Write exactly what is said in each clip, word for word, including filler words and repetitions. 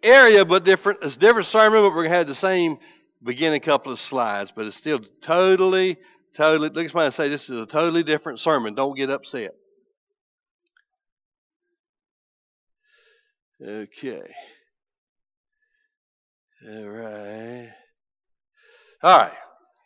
area, but different. It's a different sermon, but we're going to have the same beginning couple of slides. But it's still totally, totally, look at somebody and say, this is a totally different sermon. Don't get upset. Okay. All right. All right.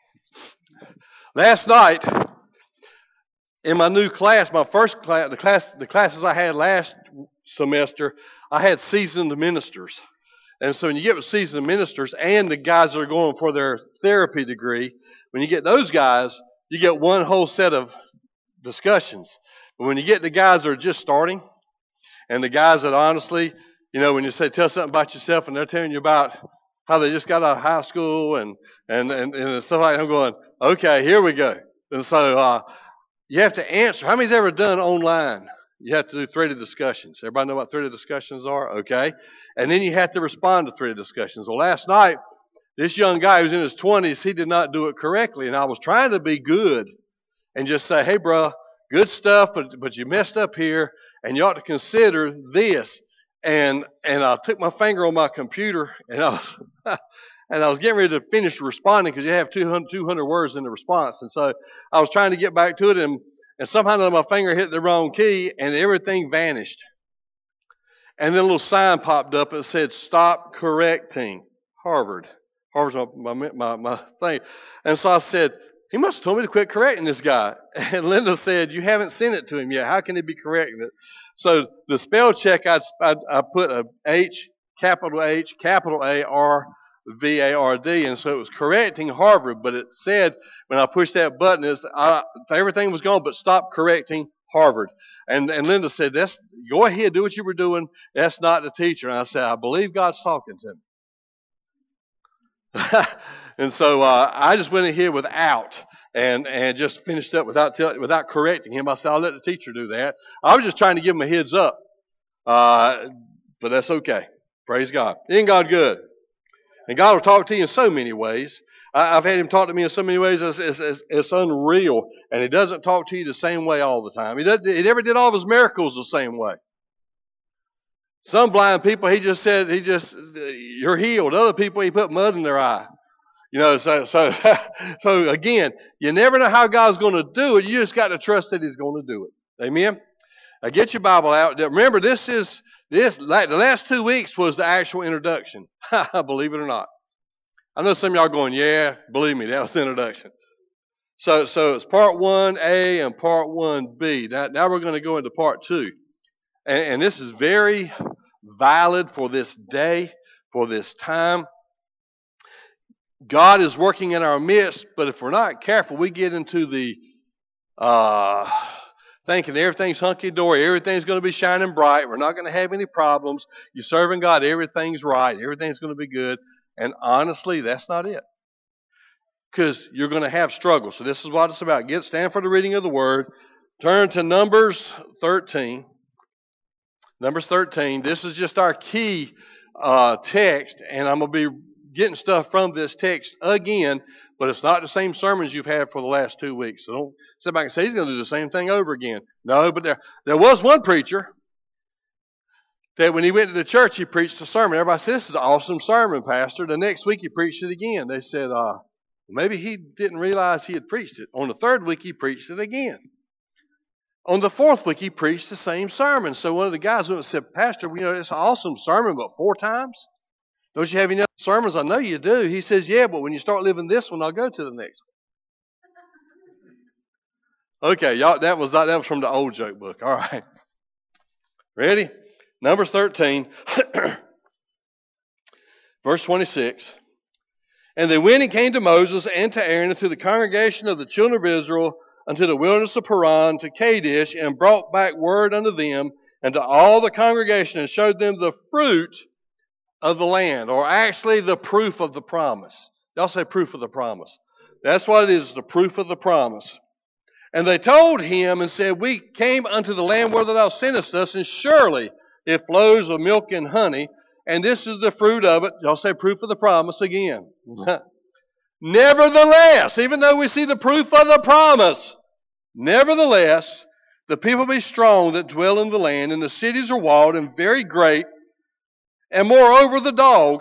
Last night, in my new class, my first class, the class, the classes I had last semester, I had seasoned ministers. And so when you get with seasoned ministers and the guys that are going for their therapy degree, when you get those guys, you get one whole set of discussions. But when you get the guys that are just starting, and the guys that honestly, you know, when you say tell something about yourself and they're telling you about how they just got out of high school and and and, and stuff like that, I'm going, okay, here we go. And so uh, you have to answer. How many's ever done online? You have to do threaded discussions. Everybody know what threaded discussions are? Okay. And then you have to respond to threaded discussions. Well, last night, this young guy who's in his twenties, he did not do it correctly. And I was trying to be good and just say, hey, bro, good stuff, but but you messed up here, and you ought to consider this. And and I took my finger on my computer, and I was, and I was getting ready to finish responding because you have two hundred, two hundred words in the response. And so I was trying to get back to it, and, and somehow my finger hit the wrong key, and everything vanished. And then a little sign popped up that said, stop correcting Harvard. Harvard's my, my, my, my thing. And so I said, he must have told me to quit correcting this guy. And Linda said, you haven't sent it to him yet. How can he be correcting it? So the spell check, I, I, I put a H, capital H, capital A, R, V A R D. And so it was correcting Harvard. But it said, when I pushed that button, it's, I, everything was gone, but stop correcting Harvard. And, and Linda said, "That's go ahead, do what you were doing. That's not the teacher." And I said, I believe God's talking to me. And so uh, I just went in here without and and just finished up without tell, without correcting him. I said, I'll let the teacher do that. I was just trying to give him a heads up. Uh, but that's okay. Praise God. Isn't God good? And God will talk to you in so many ways. I, I've had him talk to me in so many ways. It's, it's, it's, it's unreal. And he doesn't talk to you the same way all the time. He, does, he never did all of his miracles the same way. Some blind people, he just said, he just, you're healed. Other people, he put mud in their eye. You know, so so so again, you never know how God's going to do it. You just got to trust that he's going to do it. Amen? Now get your Bible out. Remember, this is, this like the last two weeks was the actual introduction. Believe it or not. I know some of y'all are going, yeah, believe me, that was the introduction. So so it's part one A and part one B. Now, now we're going to go into part two. And, and this is very valid for this day, for this time. God is working in our midst, but if we're not careful, we get into the uh, thinking everything's hunky-dory, everything's going to be shining bright, we're not going to have any problems, you're serving God, everything's right, everything's going to be good. And honestly, that's not it. Because you're going to have struggles. So this is what it's about. Get stand for the reading of the Word. Turn to Numbers thirteen. Numbers thirteen. This is just our key uh, text, and I'm going to be getting stuff from this text again, but it's not the same sermons you've had for the last two weeks. So don't sit back and say he's going to do the same thing over again. No, but there, there was one preacher that when he went to the church, he preached a sermon. Everybody said, this is an awesome sermon, Pastor. The next week he preached it again. They said, uh, maybe he didn't realize he had preached it. On the third week, he preached it again. On the fourth week, he preached the same sermon. So one of the guys went and said, Pastor, you know, it's an awesome sermon, but four times? Don't you have any other sermons? I know you do. He says, yeah, but when you start living this one, I'll go to the next one. Okay, y'all, that was that was from the old joke book. All right. Ready? Numbers thirteen, verse twenty-six. And they went and came to Moses and to Aaron and to the congregation of the children of Israel unto the wilderness of Paran to Kadesh, and brought back word unto them and to all the congregation, and showed them the fruit of the land, or actually the proof of the promise. Y'all say proof of the promise. That's what it is, the proof of the promise. And they told him and said, we came unto the land where thou sentest us, and surely it flows of milk and honey, and this is the fruit of it. Y'all say proof of the promise again. Nevertheless, even though we see the proof of the promise, nevertheless, the people be strong that dwell in the land, and the cities are walled and very great, And moreover, the dog.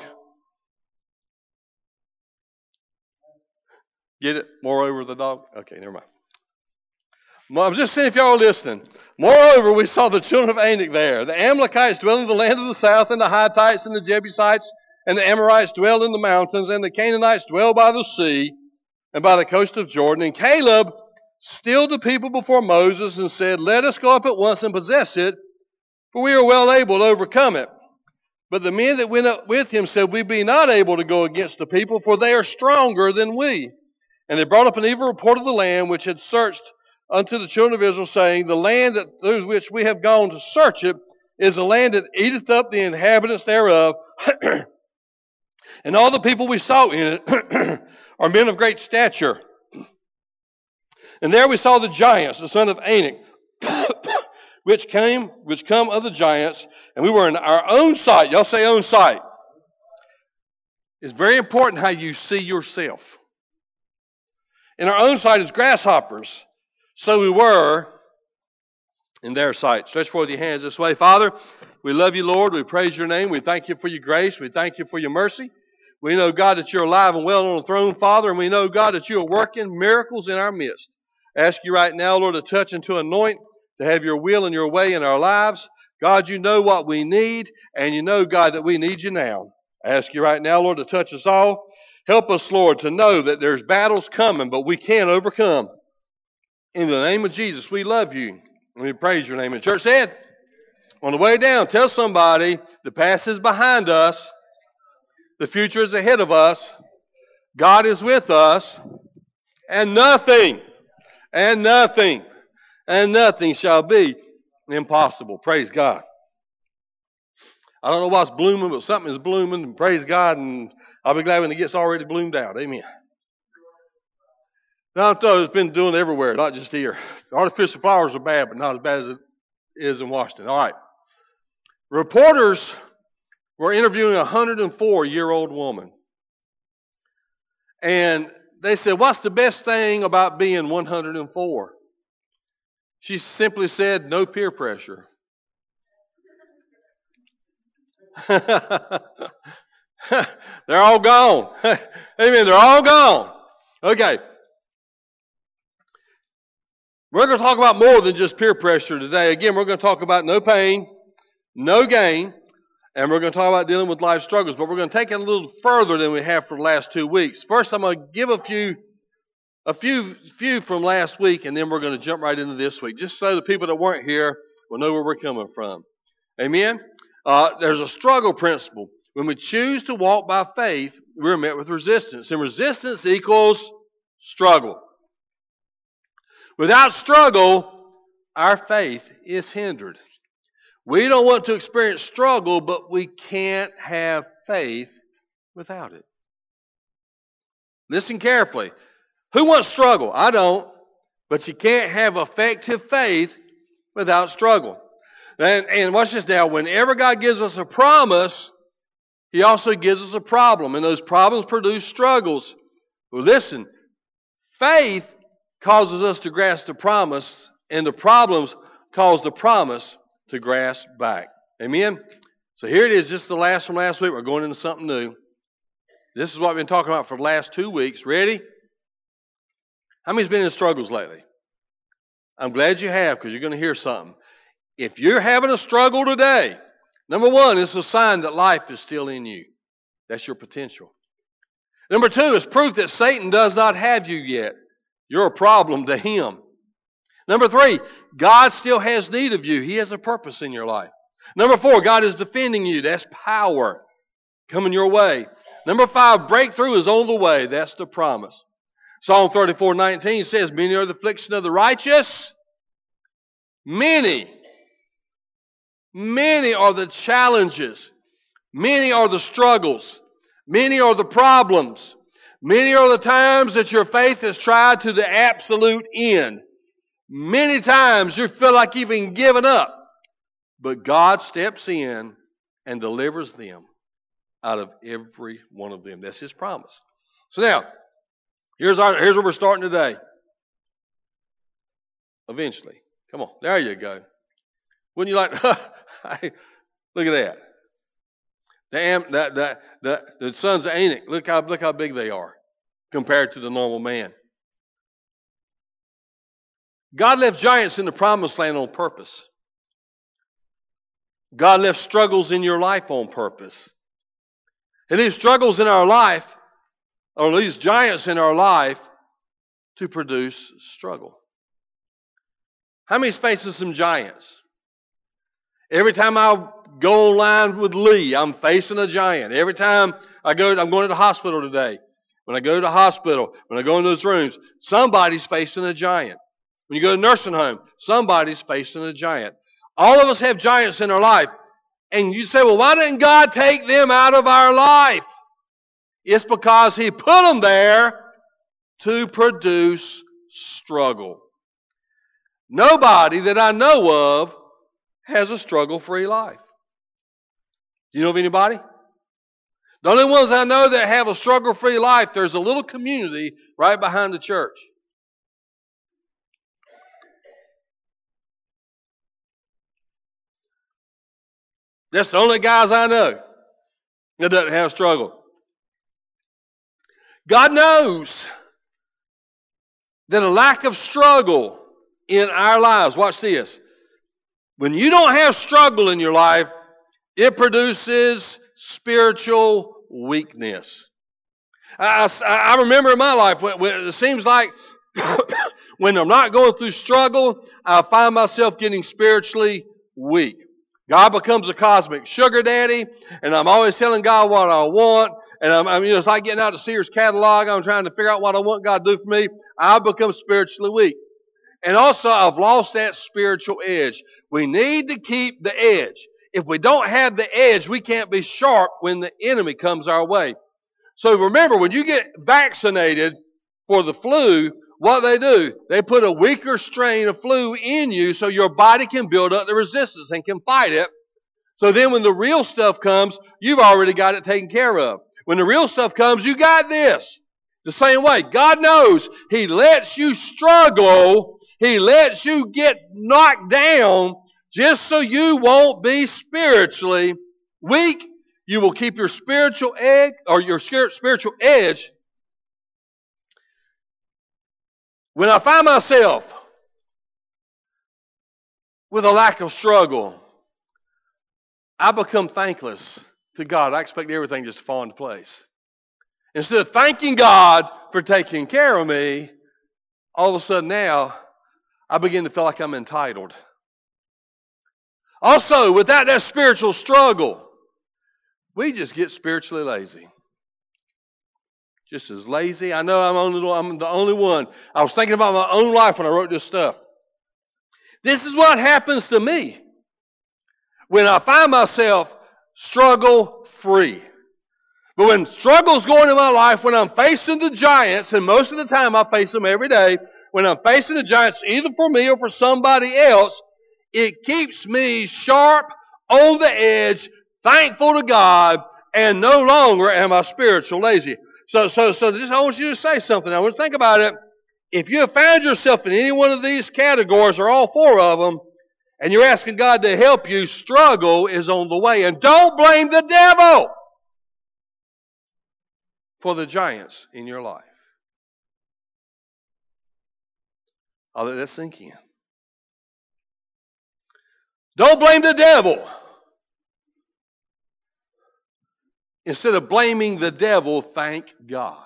Get it? Moreover, the dog? Okay, never mind. I'm just saying if y'all are listening. Moreover, we saw the children of Anak there. The Amalekites dwell in the land of the south, and the Hittites and the Jebusites and the Amorites dwell in the mountains, and the Canaanites dwell by the sea and by the coast of Jordan. And Caleb stilled the people before Moses and said, let us go up at once and possess it, for we are well able to overcome it. But the men that went up with him said, we be not able to go against the people, for they are stronger than we. And they brought up an evil report of the land which had searched unto the children of Israel, saying, the land that, through which we have gone to search it is a land that eateth up the inhabitants thereof. And all the people we saw in it are men of great stature. And there we saw the giants, the son of Anak, which came, which come of the giants, and we were in our own sight. Y'all say own sight. It's very important how you see yourself. In our own sight as grasshoppers, so we were in their sight. Stretch forth your hands this way. Father, we love you, Lord. We praise your name. We thank you for your grace. We thank you for your mercy. We know, God, that you're alive and well on the throne, Father, and we know, God, that you are working miracles in our midst. I ask you right now, Lord, to touch and to anoint, to have your will and your way in our lives. God, you know what we need, and you know, God, that we need you now. I ask you right now, Lord, to touch us all. Help us, Lord, to know that there's battles coming, but we can overcome. In the name of Jesus, we love you, and we praise your name. And church said, on the way down, tell somebody the past is behind us. The future is ahead of us. God is with us. And nothing, and nothing, and nothing shall be impossible. Praise God. I don't know what's blooming, but something is blooming. And praise God. And I'll be glad when it gets already bloomed out. Amen. Now, I thought it's been doing it everywhere, not just here. Artificial flowers are bad, but not as bad as it is in Washington. All right. Reporters were interviewing a one hundred four-year-old woman. And they said, what's the best thing about being one hundred four? She simply said, no peer pressure. They're all gone. Amen. They're all gone. Okay. We're going to talk about more than just peer pressure today. Again, we're going to talk about no pain, no gain, and we're going to talk about dealing with life struggles. But we're going to take it a little further than we have for the last two weeks. First, I'm going to give a few, a few, few from last week, and then we're going to jump right into this week, just so the people that weren't here will know where we're coming from. Amen. Uh, there's a struggle principle. When we choose to walk by faith, we're met with resistance, and resistance equals struggle. Without struggle, our faith is hindered. We don't want to experience struggle, but we can't have faith without it. Listen carefully. Who wants struggle? I don't. But you can't have effective faith without struggle. And, and watch this now. Whenever God gives us a promise, He also gives us a problem. And those problems produce struggles. Well, listen. Faith causes us to grasp the promise, and the problems cause the promise to grasp back. Amen? So here it is, just the last from last week. We're going into something new. This is what we've been talking about for the last two weeks. Ready? How many's been in struggles lately? I'm glad you have, because you're going to hear something. If you're having a struggle today, number one, it's a sign that life is still in you. That's your potential. Number two, it's proof that Satan does not have you yet. You're a problem to him. Number three, God still has need of you. He has a purpose in your life. Number four, God is defending you. That's power coming your way. Number five, breakthrough is on the way. That's the promise. Psalm thirty-four nineteen says, many are the affliction of the righteous. Many. Many are the challenges. Many are the struggles. Many are the problems. Many are the times that your faith has tried to the absolute end. Many times you feel like you've been given up. But God steps in and delivers them out of every one of them. That's His promise. So now, here's, our, here's where we're starting today. Eventually. Come on. There you go. Wouldn't you like, look at that. The, Am, the, the, the, the sons of Anak, look how, look how big they are compared to the normal man. God left giants in the promised land on purpose. God left struggles in your life on purpose. He leaves struggles in our life, or leaves giants in our life to produce struggle. How many's facing some giants? Every time I go online with Lee, I'm facing a giant. Every time I go, I'm going to the hospital today. When I go to the hospital, when I go in those rooms, somebody's facing a giant. When you go to a nursing home, somebody's facing a giant. All of us have giants in our life. And you say, well, why didn't God take them out of our life? It's because He put them there to produce struggle. Nobody that I know of has a struggle-free life. Do you know of anybody? The only ones I know that have a struggle-free life, there's a little community right behind the church. That's the only guys I know that doesn't have struggle. God knows that a lack of struggle in our lives, watch this, when you don't have struggle in your life, it produces spiritual weakness. I, I, I remember in my life, when, when it seems like when I'm not going through struggle, I find myself getting spiritually weak. God becomes a cosmic sugar daddy, and I'm always telling God what I want. And I'm, I mean, it's like getting out the Sears catalog. I'm trying to figure out what I want God to do for me. I become spiritually weak. And also, I've lost that spiritual edge. We need to keep the edge. If we don't have the edge, we can't be sharp when the enemy comes our way. So remember, when you get vaccinated for the flu, what they do, they put a weaker strain of flu in you so your body can build up the resistance and can fight it. So then when the real stuff comes, you've already got it taken care of. When the real stuff comes, you got this. The same way, God knows He lets you struggle. He lets you get knocked down just so you won't be spiritually weak. You will keep your spiritual egg or your spiritual edge. When I find myself with a lack of struggle, I become thankless to God. I expect everything just to fall into place. Instead of thanking God for taking care of me, all of a sudden now, I begin to feel like I'm entitled. Also, without that spiritual struggle, we just get spiritually lazy. Just as lazy. I know I'm, only, I'm the only one. I was thinking about my own life when I wrote this stuff. This is what happens to me when I find myself struggle-free. But when struggle's going in my life, when I'm facing the giants, and most of the time I face them every day, when I'm facing the giants either for me or for somebody else, it keeps me sharp, on the edge, thankful to God, and no longer am I spiritual lazy. So, so, so just, I want you to say something. I want to think about it. If you have found yourself in any one of these categories, or all four of them, and you're asking God to help you, struggle is on the way. And don't blame the devil for the giants in your life. I'll let that sink in. Don't blame the devil. Instead of blaming the devil, thank God.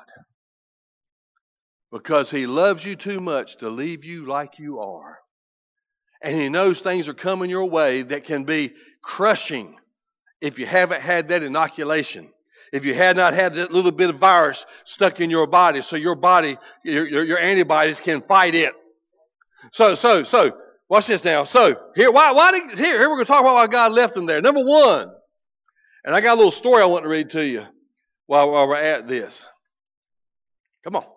Because He loves you too much to leave you like you are. And He knows things are coming your way that can be crushing if you haven't had that inoculation. If you had not had that little bit of virus stuck in your body, so your body, your, your, your antibodies can fight it. So, so, so, watch this now. So, here, why, why did, here, here we're going to talk about why God left them there. Number one, and I got a little story I want to read to you while, while we're at this. Come on.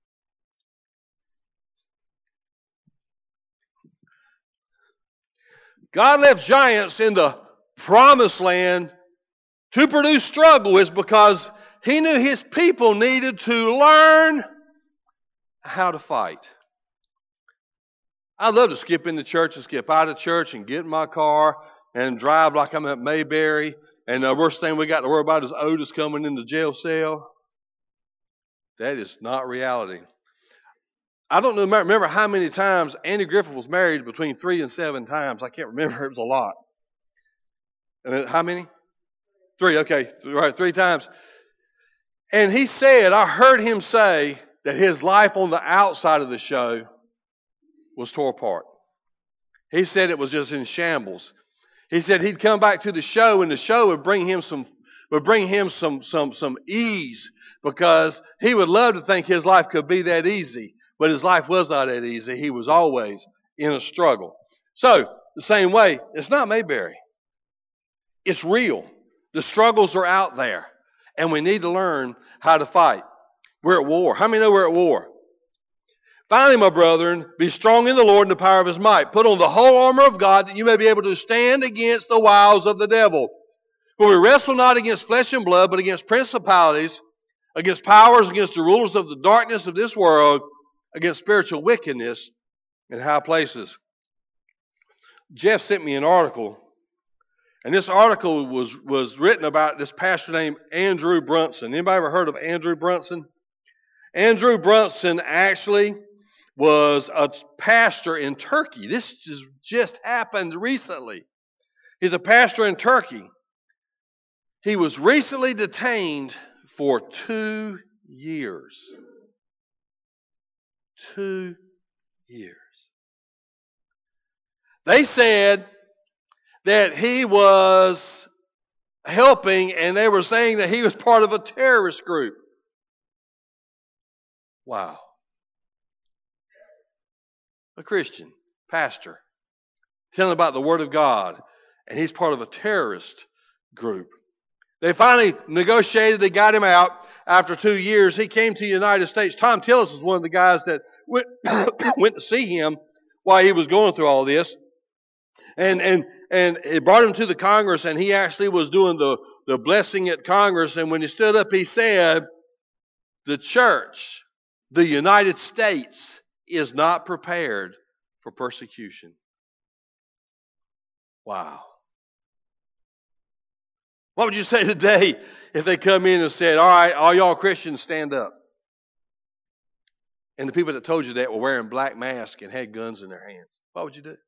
God left giants in the promised land to produce struggle is because He knew His people needed to learn how to fight. I'd love to skip into church and skip out of church and get in my car and drive like I'm at Mayberry And the worst thing we got to worry about is Otis coming in the jail cell. That is not reality. I don't know, remember how many times Andy Griffith was married, between three and seven times. I can't remember. It was a lot. And how many? Three, okay. Right, three times. And he said, I heard him say that his life on the outside of the show was tore apart. He said it was just in shambles. He said he'd come back to the show, and the show would bring him some would bring him some some some ease, because he would love to think his life could be that easy, but his life was not that easy. He was always in a struggle. So the same way, it's not Mayberry. It's real. The struggles are out there, and we need to learn how to fight. We're at war. How many know we're at war? Finally, my brethren, be strong in the Lord and the power of his might. Put on the whole armor of God, that you may be able to stand against the wiles of the devil. For we wrestle not against flesh and blood, but against principalities, against powers, against the rulers of the darkness of this world, against spiritual wickedness in high places. Jeff sent me an article, and this article was, was written about this pastor named Andrew Brunson. Anybody ever heard of Andrew Brunson? Andrew Brunson actually was a pastor in Turkey. This just, just happened recently. He's a pastor in Turkey. He was recently detained for two years. Two years. They said that he was helping, and they were saying that he was part of a terrorist group. Wow. A Christian pastor telling about the Word of God, and he's part of a terrorist group. They finally negotiated. They got him out after two years. He came to the United States. Tom Tillis was one of the guys that went, went to see him while he was going through all this. And and and it brought him to the Congress, and he actually was doing the, the blessing at Congress. And when he stood up, he said, the church, the United States, is not prepared for persecution. Wow. What would you say today if they come in and said, all right, all y'all Christians stand up? And the people that told you that were wearing black masks and had guns in their hands. What would you do?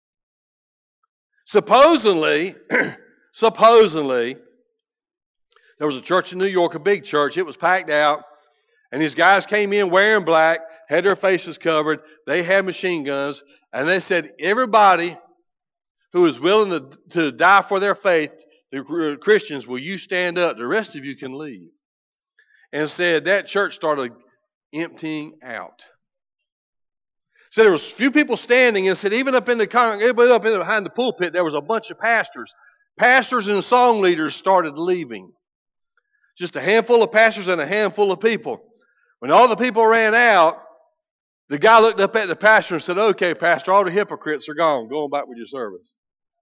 Supposedly, supposedly, there was a church in New York, a big church. It was packed out. And these guys came in wearing black, had their faces covered. They had machine guns. And they said, everybody who is willing to, to die for their faith, the Christians, will you stand up? The rest of you can leave. And said that church started emptying out. So there was a few people standing, and said even up in the con- even up in behind the pulpit, there was a bunch of pastors. Pastors and song leaders started leaving. Just a handful of pastors and a handful of people. When all the people ran out, the guy looked up at the pastor and said, okay, pastor, all the hypocrites are gone. Go on back with your service.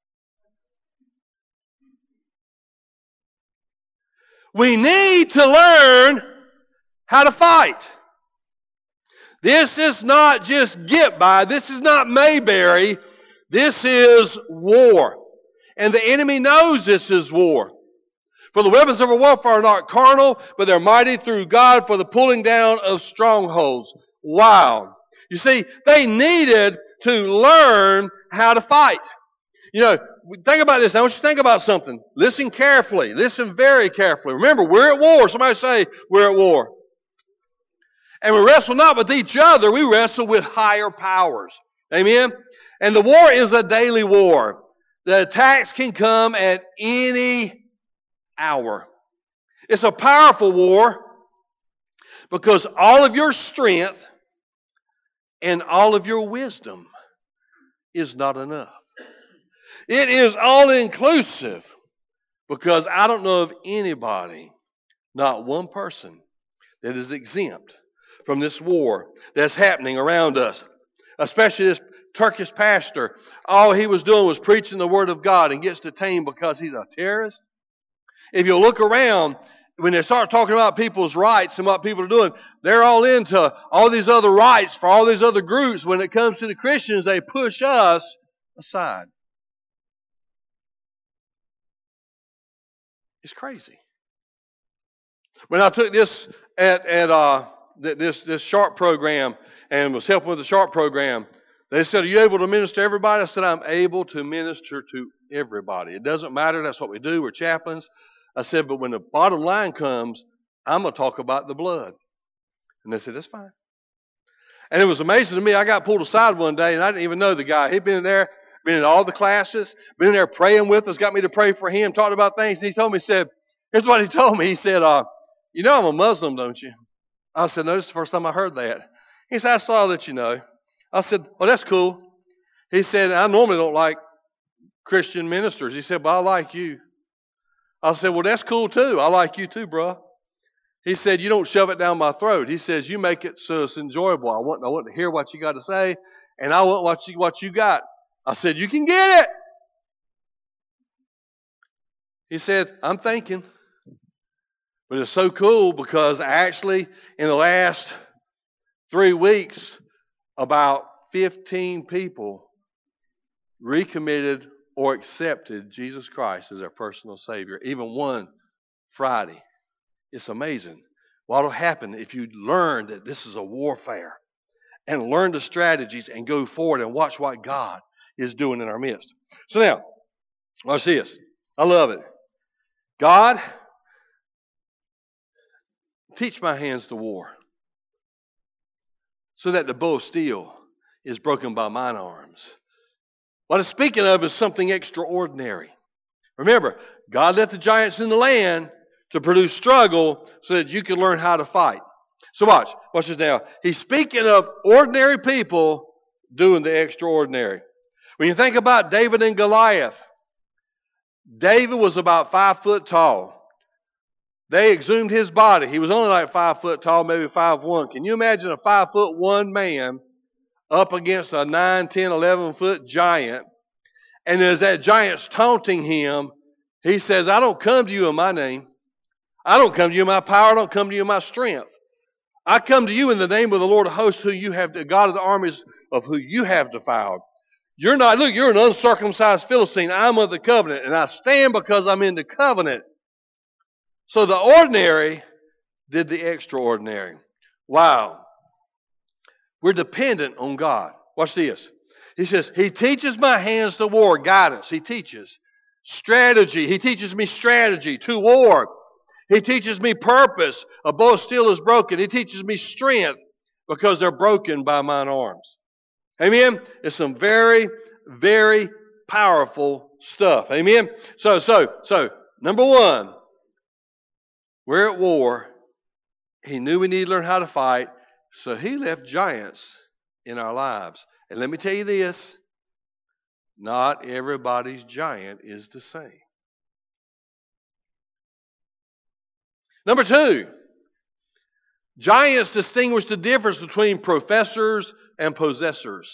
We need to learn how to fight. This is not just get by. This is not Mayberry. This is war. And the enemy knows this is war. For the weapons of our warfare are not carnal, but they're mighty through God for the pulling down of strongholds. Wow. You see, they needed to learn how to fight. You know, think about this. I want you to think about something. Listen carefully. Listen very carefully. Remember, we're at war. Somebody say, we're at war. And we wrestle not with each other. We wrestle with higher powers. Amen? And the war is a daily war. The attacks can come at any hour. It's a powerful war because all of your strength and all of your wisdom is not enough. It is all inclusive because I don't know of anybody, not one person, that is exempt from this war that's happening around us. Especially this Turkish pastor. All he was doing was preaching the Word of God and gets detained because he's a terrorist. If you look around, when they start talking about people's rights and what people are doing, they're all into all these other rights for all these other groups. When it comes to the Christians, they push us aside. It's crazy. When I took this at, at uh, this, this SHARP program and was helping with the SHARP program, they said, are you able to minister to everybody? I said, I'm able to minister to everybody. It doesn't matter. That's what we do. We're chaplains. I said, but when the bottom line comes, I'm going to talk about the blood. And they said, that's fine. And it was amazing to me. I got pulled aside one day, and I didn't even know the guy. He'd been in there, been in all the classes, been in there praying with us, got me to pray for him, talked about things. And he told me, he said, here's what he told me. He said, uh, you know I'm a Muslim, don't you? I said, no, this is the first time I heard that. He said, I saw that you know. I said, well, that's cool. He said, I normally don't like Christian ministers. He said, but I like you. I said, well, that's cool too. I like you too, bro. He said, you don't shove it down my throat. He says, you make it so it's enjoyable. I want, I want to hear what you got to say, and I want what you, what you got. I said, you can get it. He said, I'm thinking. But it's so cool because actually in the last three weeks, about fifteen people recommitted or accepted Jesus Christ as their personal Savior. Even one Friday. It's amazing what will happen if you learn that this is a warfare and learn the strategies and go forward and watch what God is doing in our midst. So now, watch this. I love it. God, teach my hands to war so that the bow of steel is broken by mine arms. What it's speaking of is something extraordinary. Remember, God left the giants in the land to produce struggle so that you can learn how to fight. So watch. Watch this now. He's speaking of ordinary people doing the extraordinary. When you think about David and Goliath, David was about five foot tall. They exhumed his body. He was only like five foot tall, maybe five one. Can you imagine a five foot one man up against a nine, ten, eleven foot giant? And as that giant's taunting him, he says, I don't come to you in my name. I don't come to you in my power. I don't come to you in my strength. I come to you in the name of the Lord of hosts, who you have, the God of the armies of who you have defiled. You're not, look, you're an uncircumcised Philistine. I'm of the covenant, and I stand because I'm in the covenant. So the ordinary did the extraordinary. Wow. We're dependent on God. Watch this. He says, He teaches my hands to war, guidance. He teaches strategy. He teaches me strategy to war. He teaches me purpose. A bow of steel is broken. He teaches me strength because they're broken by mine arms. Amen? It's some very, very powerful stuff. Amen? So, so, so, number one, we're at war. He knew we needed to learn how to fight, so He left giants in our lives. And let me tell you this, not everybody's giant is the same. Number two, giants distinguish the difference between professors and possessors.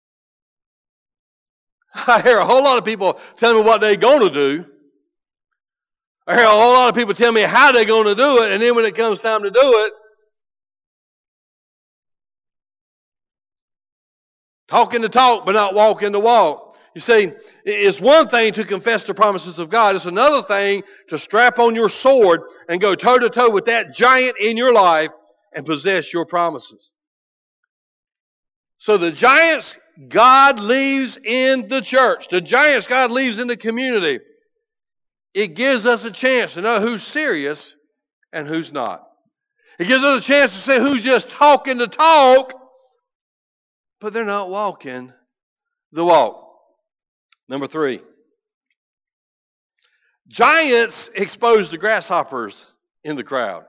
I hear a whole lot of people tell me what they're going to do. I hear a whole lot of people tell me how they're going to do it, and then when it comes time to do it, talking the talk but not walking the walk. You see, it's one thing to confess the promises of God. It's another thing to strap on your sword and go toe-to-toe with that giant in your life and possess your promises. So the giants God leaves in the church, the giants God leaves in the community, it gives us a chance to know who's serious and who's not. It gives us a chance to see who's just talking the talk, but they're not walking the walk. Number three, giants expose the grasshoppers in the crowd.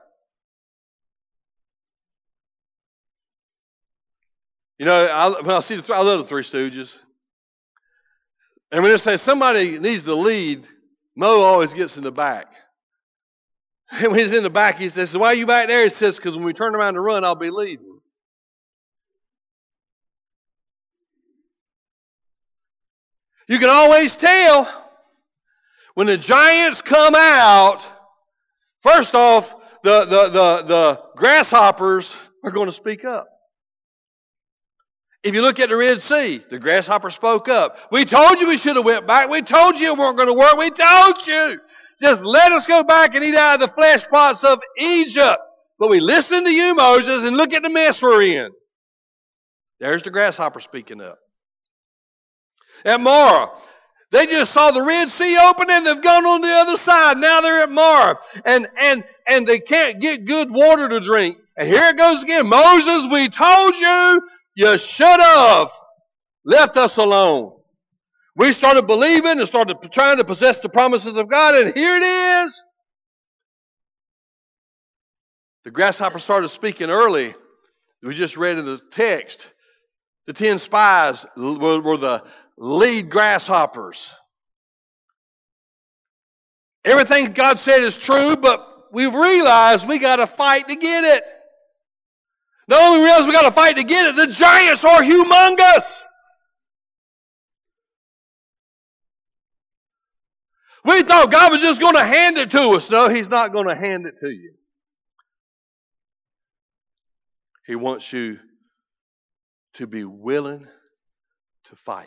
You know, I, when I see the, I love the Three Stooges. And when they say somebody needs to lead, Mo always gets in the back. And when he's in the back, he says, why are you back there? He says, because when we turn around to run, I'll be leading. You can always tell when the giants come out, first off, the, the, the, the grasshoppers are going to speak up. If you look at the Red Sea, the grasshopper spoke up. We told you we should have went back. We told you it weren't going to work. We told you. Just let us go back and eat out of the flesh pots of Egypt. But we listen to you, Moses, and look at the mess we're in. There's the grasshopper speaking up. At Marah, they just saw the Red Sea open and they've gone on the other side. Now they're at Marah. And, and, and they can't get good water to drink. And here it goes again. Moses, we told you, you should have left us alone. We started believing and started trying to possess the promises of God, and here it is. The grasshopper started speaking early. We just read in the text. The ten spies were, were the lead grasshoppers. Everything God said is true, but we've realized we got to fight to get it. Not only realize we got to fight to get it, the giants are humongous. We thought God was just going to hand it to us. No, He's not going to hand it to you. He wants you to be willing to fight.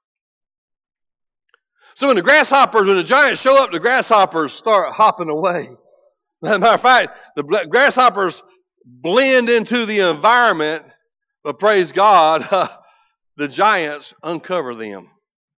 So when the grasshoppers, when the giants show up, the grasshoppers start hopping away. As a matter of fact, the grasshoppers blend into the environment, but praise God, the giants uncover them.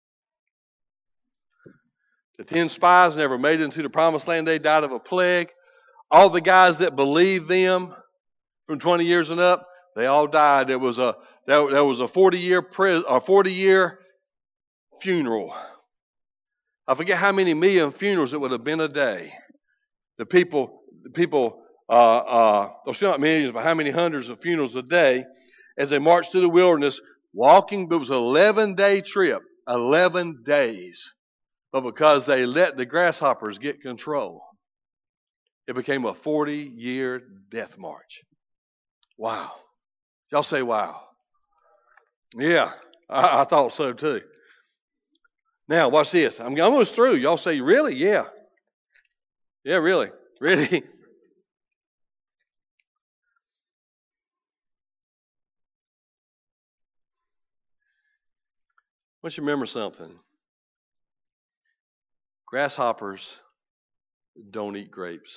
The ten spies never made it into the promised land. They died of a plague. All the guys that believed them from twenty years and up, they all died. There was a there, there was a forty year pres, a forty year funeral. I forget how many million funerals it would have been a day. The people, the people, uh, uh, still not millions, but how many hundreds of funerals a day as they marched through the wilderness, walking. It was an eleven day trip, eleven days. But because they let the grasshoppers get control, it became a forty year death march. Wow. Y'all say wow. Yeah, I, I thought so too. Now, watch this. I'm almost through. Y'all say, really? Yeah. Yeah, really. Really? I want you to remember something. Grasshoppers don't eat grapes.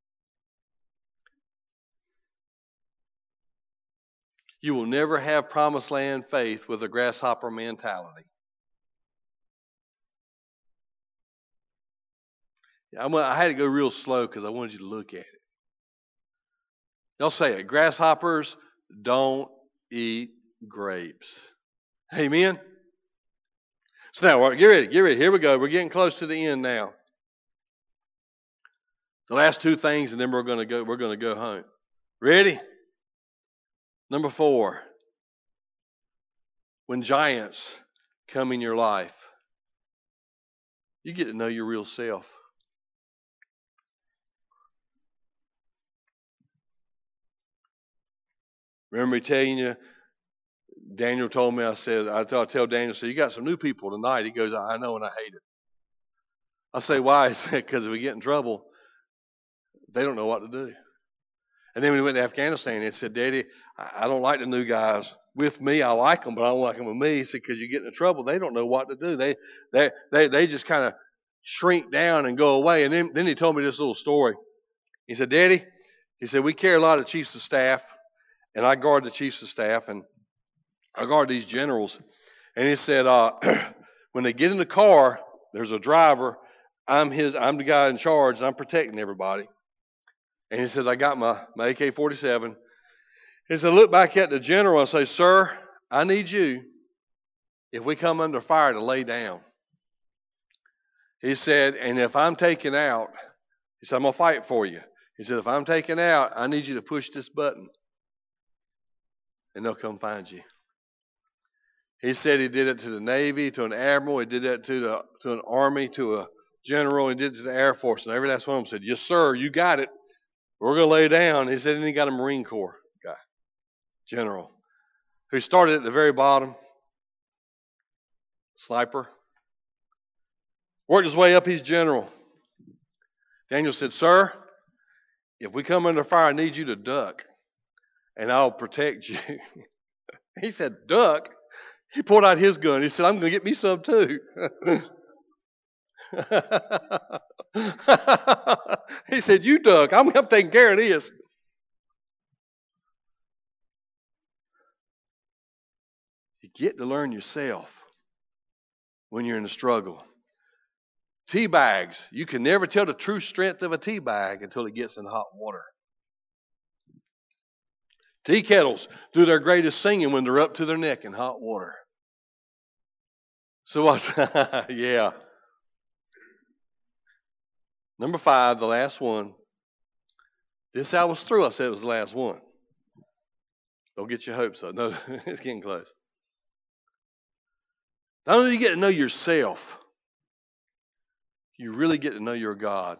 You will never have promised land faith with a grasshopper mentality. I'm, I had to go real slow because I wanted you to look at it. Y'all say it. Grasshoppers don't eat grapes. Amen? So now, get ready, get ready. Here we go. We're getting close to the end now. The last two things, and then we're going to go. We're going to go home. Ready? Number four. When giants come in your life, you get to know your real self. Remember me telling you, Daniel told me, I said, I tell, I tell Daniel, I said, you got some new people tonight. He goes, I know and I hate it. I say, why? He said, because if we get in trouble, they don't know what to do. And then when we went to Afghanistan, he said, Daddy, I don't like the new guys with me. I like them, but I don't like them with me. He said, because you get in trouble, they don't know what to do. They they they, they just kind of shrink down and go away. And then, then he told me this little story. He said, Daddy, he said, we carry a lot of chiefs of staff, and I guard the chiefs of staff, and I guard these generals. And he said, uh, when they get in the car, there's a driver. I'm his. I'm the guy in charge, and I'm protecting everybody. And he says, I got my, my A K forty-seven. He said, look back at the general and say, sir, I need you, if we come under fire, to lay down. He said, and if I'm taken out, he said, I'm going to fight for you. He said, if I'm taken out, I need you to push this button, and they'll come find you. He said he did it to the Navy, to an admiral. He did that to the to an army, to a general. He did it to the Air Force. And every last one of them said, yes, sir, you got it. We're going to lay down. He said, and he got a Marine Corps guy, general, who started at the very bottom, sniper, worked his way up. He's general. Daniel said, sir, if we come under fire, I need you to duck, and I'll protect you. He said, duck? He pulled out his gun. He said, I'm going to get me some too. He said, you duck. I'm, I'm taking care of this. You get to learn yourself when you're in the struggle. Tea bags. You can never tell the true strength of a tea bag until it gets in hot water. Tea kettles do their greatest singing when they're up to their neck in hot water. So what? Yeah. Number five, the last one. This I was through. I said it was the last one. Don't get your hopes up. No, it's getting close. Not only do you get to know yourself, you really get to know your God.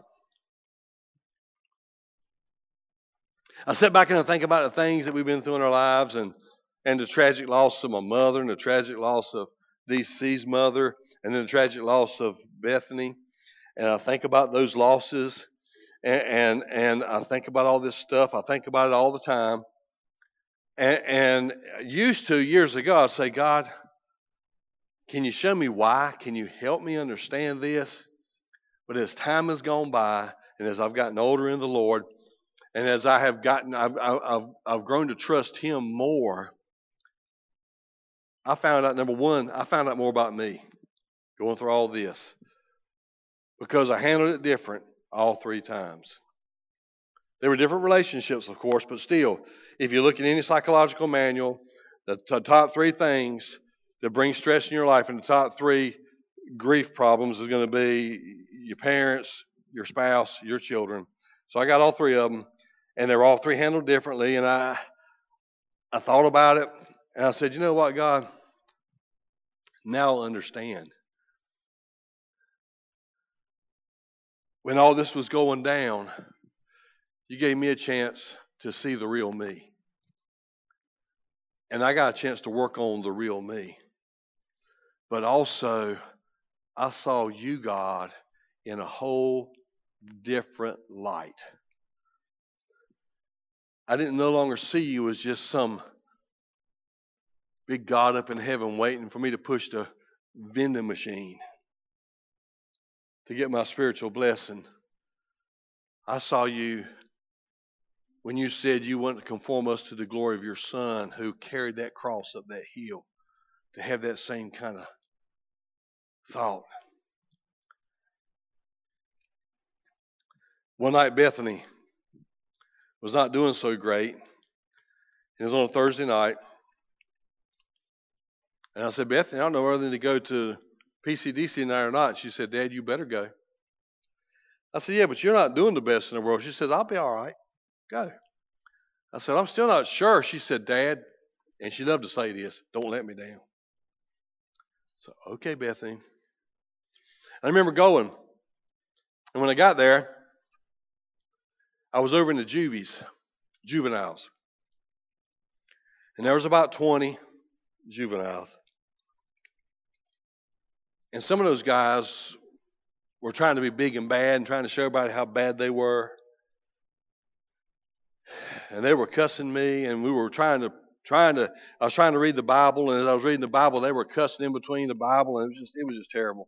I sit back and I think about the things that we've been through in our lives, and, and the tragic loss of my mother, and the tragic loss of D C's mother, and then the tragic loss of Bethany. And I think about those losses, and, and, and I think about all this stuff. I think about it all the time. And, and used to, years ago, I'd say, God, can you show me why? Can you help me understand this? But as time has gone by, and as I've gotten older in the Lord, and as I have gotten, I've, I've, I've grown to trust Him more, I found out, number one, I found out more about me going through all this, because I handled it different all three times. There were different relationships, of course, but still, if you look at any psychological manual, the, the top three things that bring stress in your life, and the top three grief problems is going to be your parents, your spouse, your children. So I got all three of them, and they were all three handled differently. And I, I thought about it, and I said, you know what, God? Now I'll understand. When all this was going down, you gave me a chance to see the real me. And I got a chance to work on the real me. But also, I saw you, God, in a whole different light. I didn't no longer see you as just some big God up in heaven waiting for me to push the vending machine to get my spiritual blessing. I saw you when you said you wanted to conform us to the glory of your Son, who carried that cross up that hill, to have that same kind of thought. One night, Bethany was not doing so great. It was on a Thursday night. And I said, Bethany, I don't know whether to go to P C D C tonight or not. She said, Dad, you better go. I said, yeah, but you're not doing the best in the world. She says, I'll be all right. Go. I said, I'm still not sure. She said, Dad, and she loved to say this, don't let me down. So, okay, Bethany. I remember going. And when I got there, I was over in the juvies, juveniles. And there was about twenty juveniles. And some of those guys were trying to be big and bad and trying to show everybody how bad they were. And they were cussing me, and we were trying to, trying to, I was trying to read the Bible, and as I was reading the Bible, they were cussing in between the Bible, and it was just, it was just terrible.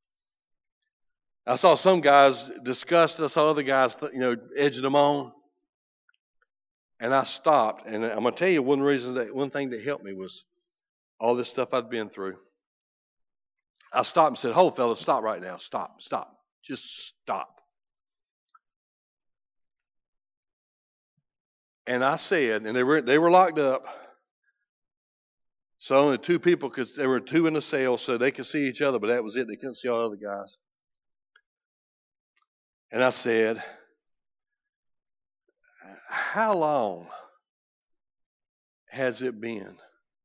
I saw some guys disgusted. I saw other guys, you know, edging them on. And I stopped, and I'm going to tell you one reason that, one thing that helped me was all this stuff I'd been through. I stopped and said, hold, fellas, stop right now. Stop, stop. Just stop. And I said, and they were they were locked up. So only two people could, there were two in the cell, so they could see each other, but that was it. They couldn't see all the other guys. And I said, how long has it been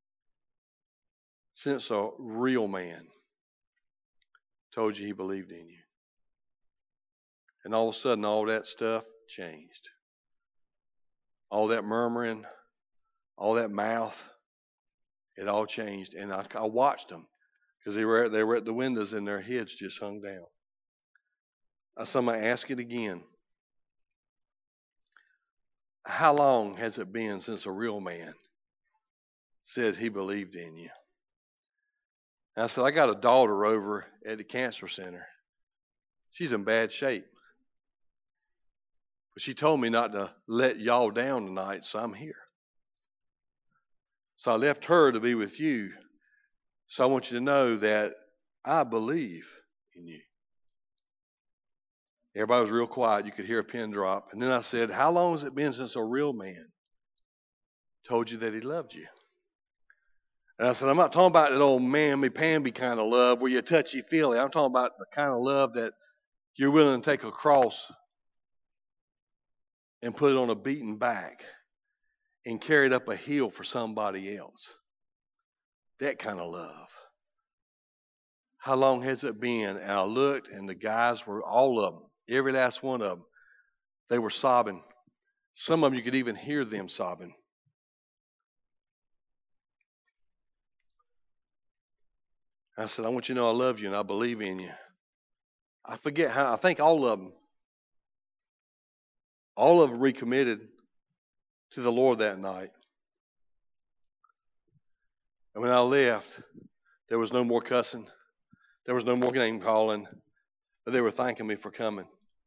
since a real man told you he believed in you? And all of a sudden, all that stuff changed. All that murmuring, all that mouth, it all changed. And I, I watched them because they were, they were at the windows and their heads just hung down. I said, I'm going to ask it again. How long has it been since a real man said he believed in you? And I said, I got a daughter over at the cancer center. She's in bad shape. But she told me not to let y'all down tonight, so I'm here. So I left her to be with you. So I want you to know that I believe in you. Everybody was real quiet. You could hear a pin drop. And then I said, how long has it been since a real man told you that he loved you? And I said, I'm not talking about that old mammy-pamby kind of love where you're touchy-feely. I'm talking about the kind of love that you're willing to take a cross and put it on a beaten back and carry it up a hill for somebody else. That kind of love. How long has it been? And I looked, and the guys were, all of them, every last one of them, they were sobbing. Some of them, you could even hear them sobbing. I said, I want you to know I love you and I believe in you. I forget how, I think all of them, all of them recommitted to the Lord that night. And when I left, there was no more cussing. There was no more name calling. But they were thanking me for coming.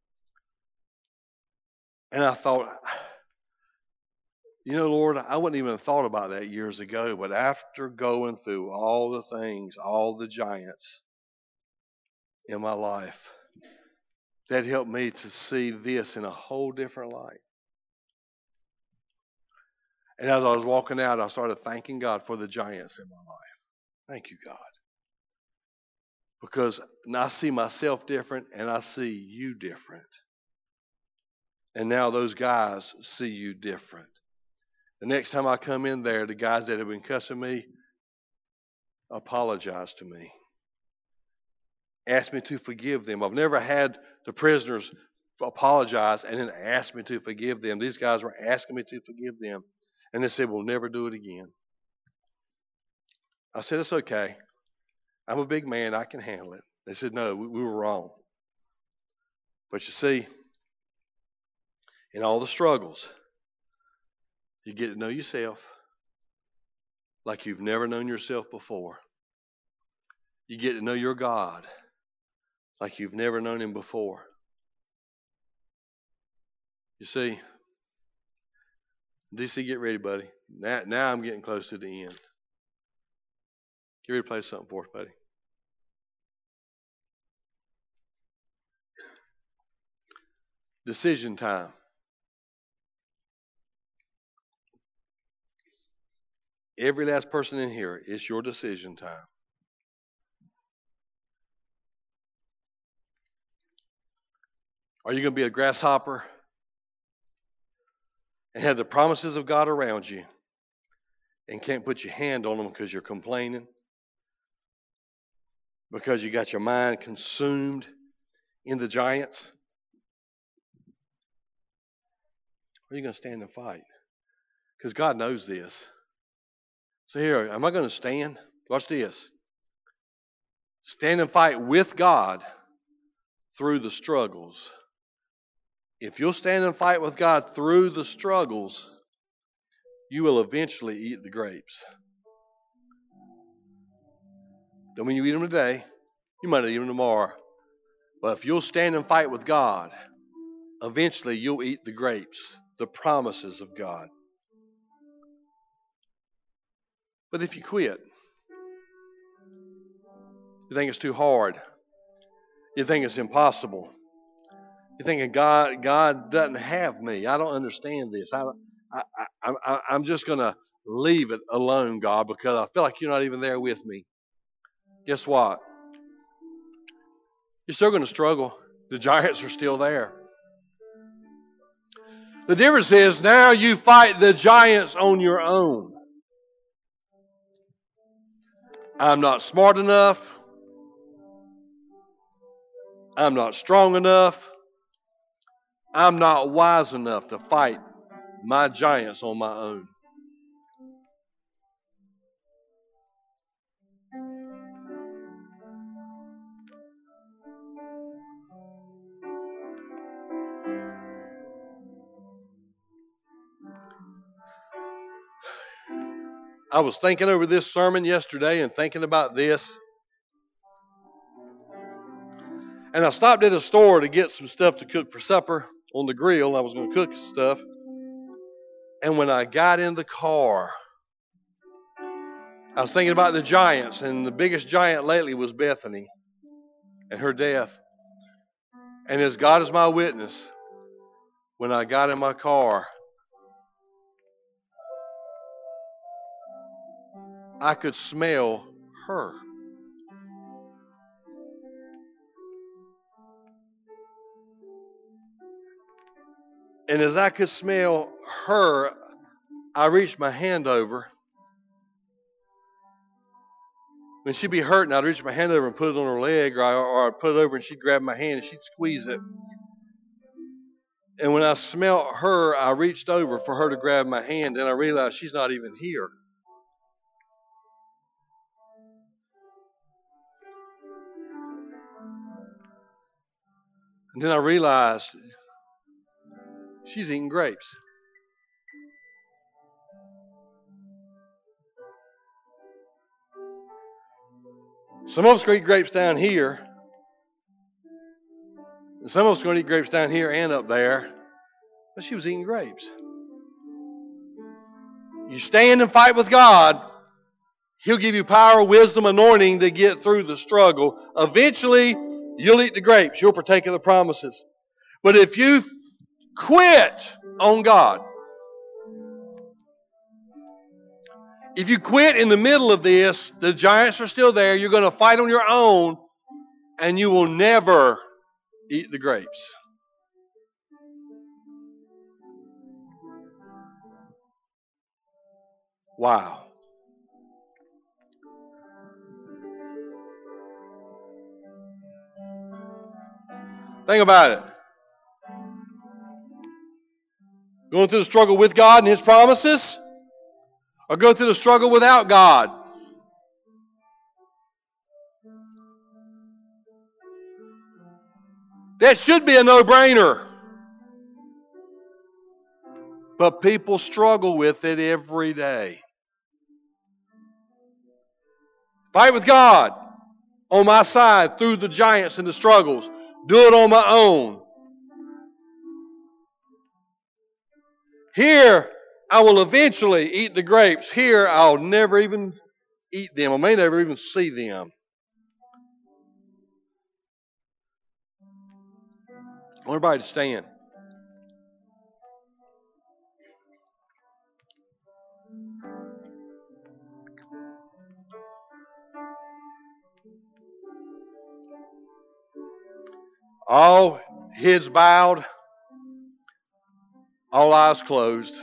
And I thought, you know, Lord, I wouldn't even have thought about that years ago. But after going through all the things, all the giants in my life, that helped me to see this in a whole different light. And as I was walking out, I started thanking God for the giants in my life. Thank you, God. Because I see myself different and I see you different. And now those guys see you different. The next time I come in there, the guys that have been cussing me apologize to me. Ask me to forgive them. I've never had the prisoners apologize and then ask me to forgive them. These guys were asking me to forgive them. And they said, we'll never do it again. I said, it's okay. I'm a big man. I can handle it. They said, no, we, we were wrong. But you see, in all the struggles, you get to know yourself like you've never known yourself before. You get to know your God like you've never known him before. You see, D C, get ready, buddy. Now, now I'm getting close to the end. Get ready to play something for us, buddy. Decision time. Every last person in here, it's your decision time. Are you going to be a grasshopper and have the promises of God around you and can't put your hand on them because you're complaining? Because you got your mind consumed in the giants? Or are you going to stand and fight? Because God knows this. So here, am I going to stand? Watch this. Stand and fight with God through the struggles. If you'll stand and fight with God through the struggles, you will eventually eat the grapes. Don't mean you eat them today. You might not eat them tomorrow. But if you'll stand and fight with God, eventually you'll eat the grapes, the promises of God. But if you quit, you think it's too hard, you think it's impossible, you're thinking God, God doesn't have me. I don't understand this. I, I, I, I, I'm just going to leave it alone, God, because I feel like you're not even there with me. Guess what? You're still going to struggle. The giants are still there. The difference is now you fight the giants on your own. I'm not smart enough. I'm not strong enough. I'm not wise enough to fight my giants on my own. I was thinking over this sermon yesterday and thinking about this. And I stopped at a store to get some stuff to cook for supper on the grill. I was going to cook some stuff. And when I got in the car, I was thinking about the giants, and the biggest giant lately was Bethany and her death. And as God is my witness, when I got in my car, I could smell her. And as I could smell her, I reached my hand over. When she'd be hurting, I'd reach my hand over and put it on her leg, or, I, or I'd put it over and she'd grab my hand and she'd squeeze it. And when I smelled her, I reached over for her to grab my hand, and I realized she's not even here. And then I realized she's eating grapes. Some of us are going to eat grapes down here. And some of us are going to eat grapes down here and up there. But she was eating grapes. You stand and fight with God, He'll give you power, wisdom, anointing to get through the struggle. Eventually, you'll eat the grapes. You'll partake of the promises. But if you quit on God, if you quit in the middle of this, the giants are still there. You're going to fight on your own, and you will never eat the grapes. Wow. Think about it. Going through the struggle with God and His promises, or go through the struggle without God. That should be a no-brainer. But people struggle with it every day. Fight with God on my side through the giants and the struggles. Do it on my own. Here, I will eventually eat the grapes. Here, I'll never even eat them. I may never even see them. I want everybody to stand. All heads bowed, all eyes closed.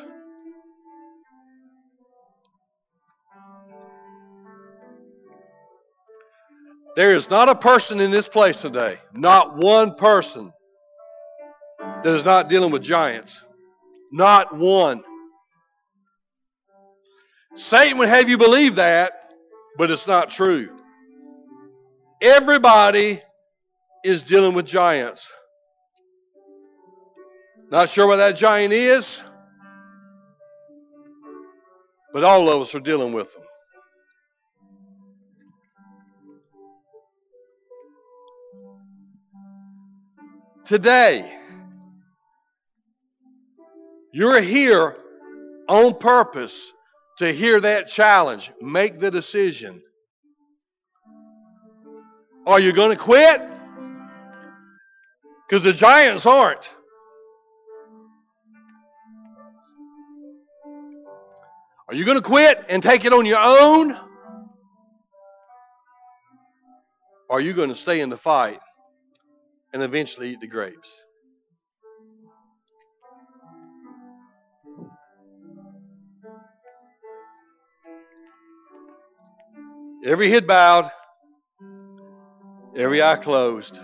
There is not a person in this place today, not one person, that is not dealing with giants. Not one. Satan would have you believe that, but it's not true. Everybody is dealing with giants. Not sure what that giant is, but all of us are dealing with them. Today, you're here on purpose to hear that challenge. Make the decision. Are you going to quit? Because the giants aren't. Are you going to quit and take it on your own? Or are you going to stay in the fight and eventually eat the grapes? Every head bowed, every eye closed.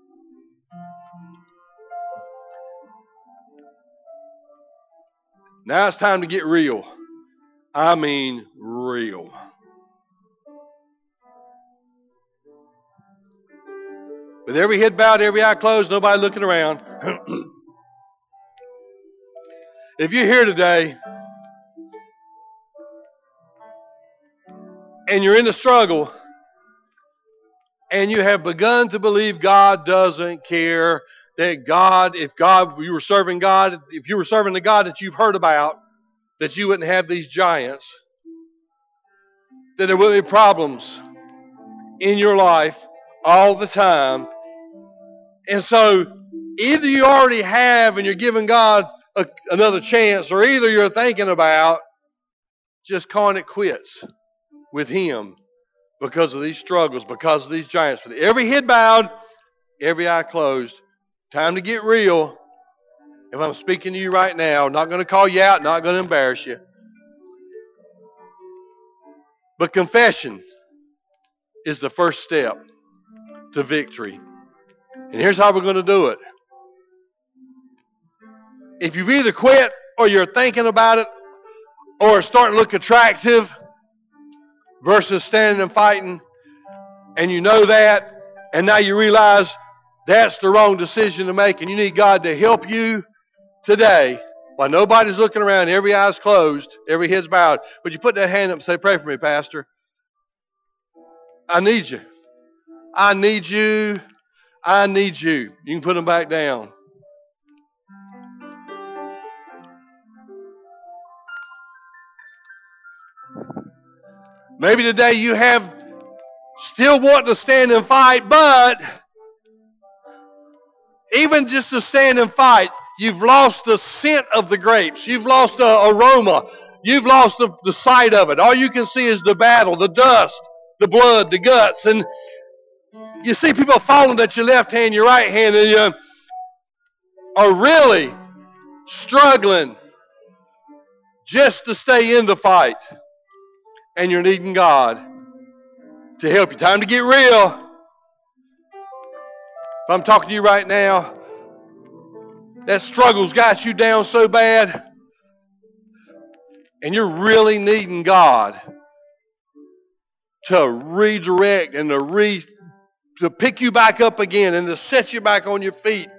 Now it's time to get real. I mean real. With every head bowed, every eye closed, nobody looking around. If you're here today and you're in the struggle, and you have begun to believe God doesn't care, that God, if God, you were serving God, if you were serving the God that you've heard about, that you wouldn't have these giants, that there will be problems in your life all the time. And so either you already have and you're giving God a, another chance, or either you're thinking about just calling it quits with Him because of these struggles, because of these giants. With every head bowed, every eye closed, time to get real. If I'm speaking to you right now, not going to call you out, not going to embarrass you. But confession is the first step to victory. And here's how we're going to do it. If you've either quit or you're thinking about it or it's starting to look attractive versus standing and fighting, and you know that, and now you realize that's the wrong decision to make, and you need God to help you today while nobody's looking around, every eye's closed, every head's bowed. Would you put that hand up and say, pray for me, Pastor? I need you. I need you. I need you. You can put them back down. Maybe today you have still want to stand and fight, but even just to stand and fight, you've lost the scent of the grapes. You've lost the aroma. You've lost the, the sight of it. All you can see is the battle, the dust, the blood, the guts. And you see people falling at your left hand, your right hand, and you are really struggling just to stay in the fight. And you're needing God to help you. Time to get real. If I'm talking to you right now, that struggle's got you down so bad, and you're really needing God to redirect and to re to pick you back up again and to set you back on your feet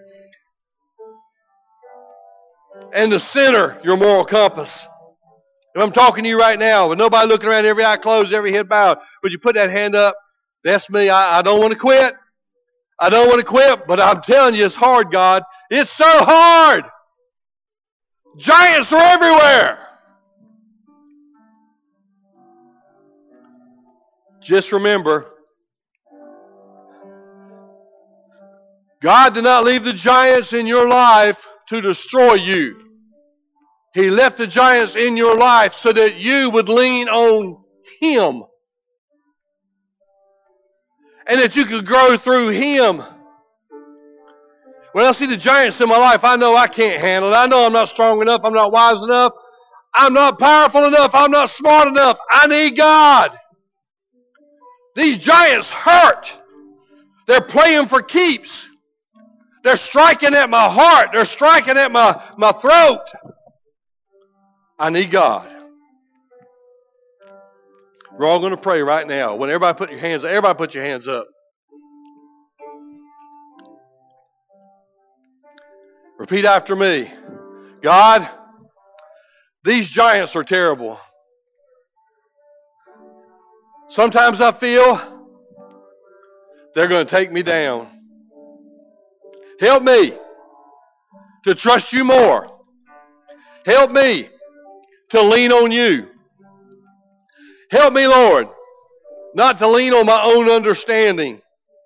and to center your moral compass. If I'm talking to you right now with nobody looking around, every eye closed, every head bowed, would you put that hand up? That's me. I, I don't want to quit. I don't want to quit, but I'm telling you, it's hard, God. It's so hard. Giants are everywhere. Just remember, God did not leave the giants in your life to destroy you. He left the giants in your life so that you would lean on Him. And that you could grow through Him. When I see the giants in my life, I know I can't handle it. I know I'm not strong enough. I'm not wise enough. I'm not powerful enough. I'm not smart enough. I need God. These giants hurt. They're playing for keeps. They're striking at my heart. They're striking at my, my throat. I need God. We're all going to pray right now. When everybody put your hands up, everybody put your hands up. Repeat after me. God, these giants are terrible. Sometimes I feel they're going to take me down. Help me to trust you more. Help me to lean on you. Help me, Lord, not to lean on my own understanding.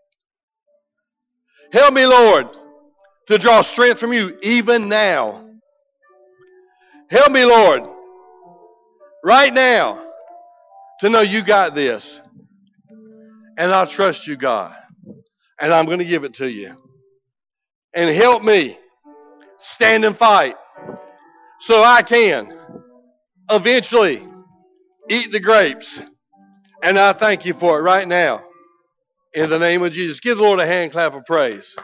Help me, Lord, to draw strength from you even now. Help me, Lord, right now to know you got this. And I'll trust you, God. And I'm going to give it to you. And help me stand and fight so I can eventually eat the grapes. And I thank you for it right now. In the name of Jesus. Give the Lord a hand clap of praise.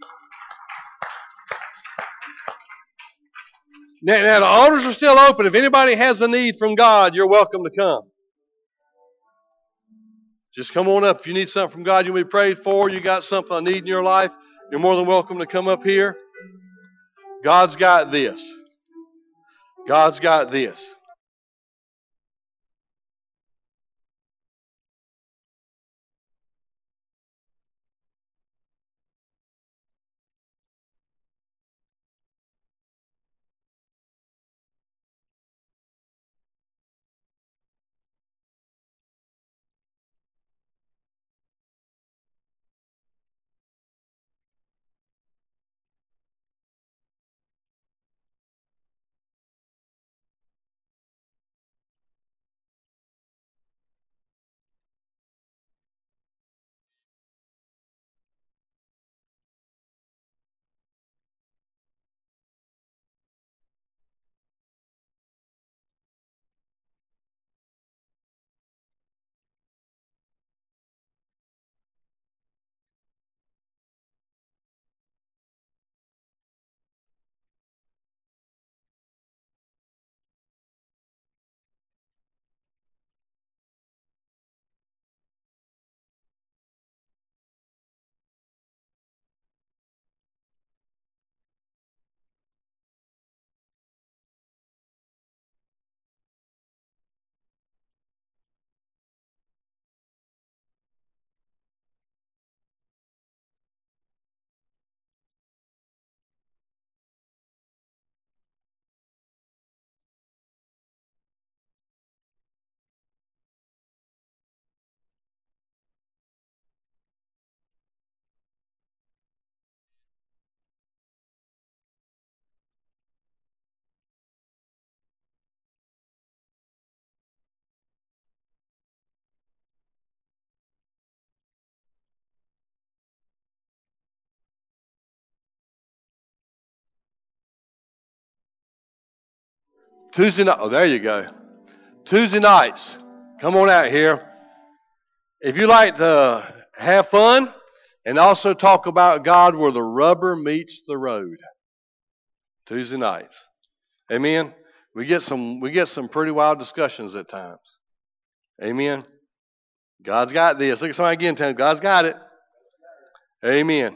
Now, now the altars are still open. If anybody has a need from God, you're welcome to come. Just come on up. If you need something from God you want to be prayed for, you got something I need in your life, you're more than welcome to come up here. God's got this. God's got this. Tuesday night. Oh, there you go. Tuesday nights. Come on out here. If you like to have fun and also talk about God where the rubber meets the road. Tuesday nights. Amen. We get some we get some pretty wild discussions at times. Amen. God's got this. Look at somebody again, tell them God's got it. Amen.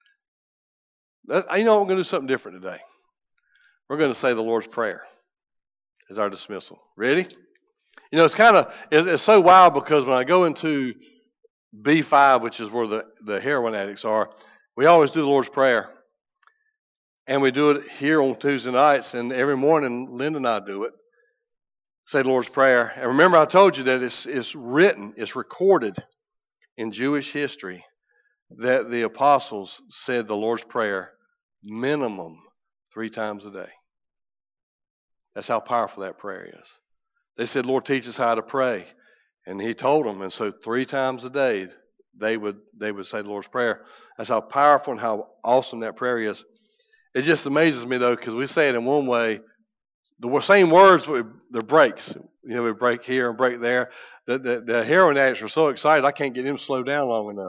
That's, you know, we're going to do something different today. We're going to say the Lord's Prayer as our dismissal. Ready? You know, it's kind of, it's, it's so wild because when I go into B five, which is where the, the heroin addicts are, we always do the Lord's Prayer. And we do it here on Tuesday nights, and every morning Linda and I do it. Say the Lord's Prayer. And remember, I told you that it's, it's written, it's recorded in Jewish history that the apostles said the Lord's Prayer minimum three times a day. That's how powerful that prayer is. They said, Lord, teach us how to pray. And he told them. And so three times a day, they would they would say the Lord's Prayer. That's how powerful and how awesome that prayer is. It just amazes me, though, because we say it in one way. The same words, but they're breaks. You know, we break here and break there. The, the, the heroin addicts are so excited, I can't get them to slow down long enough.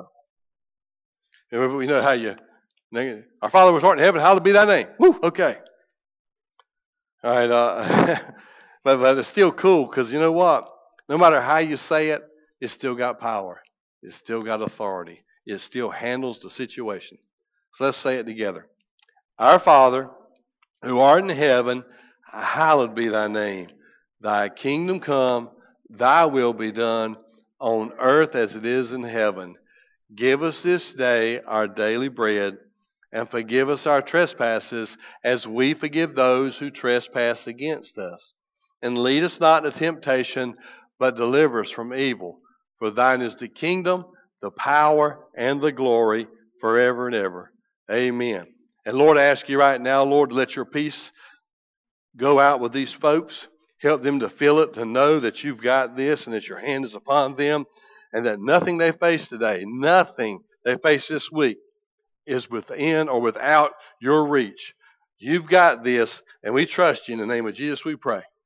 And we know how you, our Father which art in heaven, hallowed be thy name. Woo, okay. All right, uh, but, but it's still cool because you know what? No matter how you say it, it's still got power. It's still got authority. It still handles the situation. So let's say it together. Our Father, who art in heaven, hallowed be thy name. Thy kingdom come, thy will be done on earth as it is in heaven. Give us this day our daily bread, and forgive us our trespasses as we forgive those who trespass against us. And lead us not into temptation, but deliver us from evil. For thine is the kingdom, the power, and the glory forever and ever. Amen. And Lord, I ask you right now, Lord, let your peace go out with these folks. Help them to feel it, to know that you've got this and that your hand is upon them, and that nothing they face today, nothing they face this week is within or without your reach. You've got this, and we trust you. In the name of Jesus we pray.